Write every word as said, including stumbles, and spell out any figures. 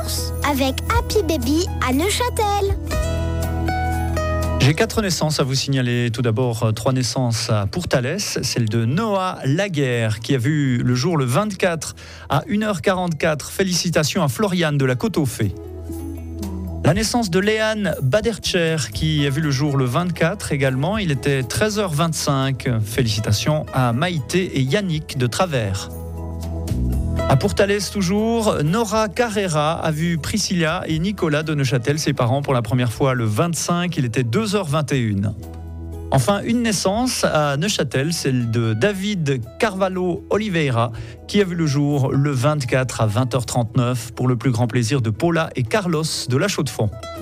courses avec Happy Baby à Neuchâtel. J'ai quatre naissances à vous signaler. Tout d'abord, trois naissances à Pourtalès. Celle de Noah Laguerre, qui a vu le jour le vingt-quatre à une heure quarante-quatre. Félicitations à Floriane de la Côte-aux-Fées. La naissance de Léane Badertcher, qui a vu le jour le vingt-quatre également. Il était treize heures vingt-cinq. Félicitations à Maïté et Yannick de Travers. À Pourtalès toujours, Nora Carrera a vu Priscilla et Nicolas de Neuchâtel, ses parents, pour la première fois le vingt-cinq. Il était deux heures vingt et une. Enfin, une naissance à Neuchâtel, celle de David Carvalho Oliveira, qui a vu le jour le vingt-quatre à vingt heures trente-neuf pour le plus grand plaisir de Paula et Carlos de la Chaux-de-Fonds.